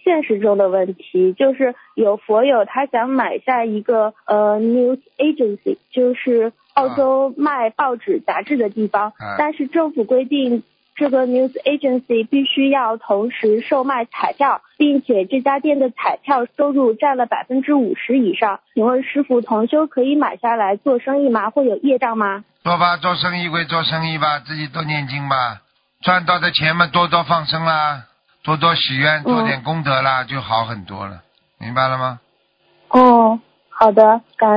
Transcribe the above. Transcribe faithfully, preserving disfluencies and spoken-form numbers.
现实中的问题，就是有佛友他想买下一个呃 news agency， 就是澳洲卖报纸杂志的地方， 啊、 但是政府规定这个 news agency 必须要同时售卖彩票，并且这家店的彩票收入占了百分之五十以上。请问师父，同修可以买下来做生意吗？会有业障吗？ 做吧，做生意归做生意吧，自己多念经吧，赚到的钱嘛多多放生啦，多多许愿，做点功德啦，嗯、就好很多了，明白了吗？ 哦，好的，感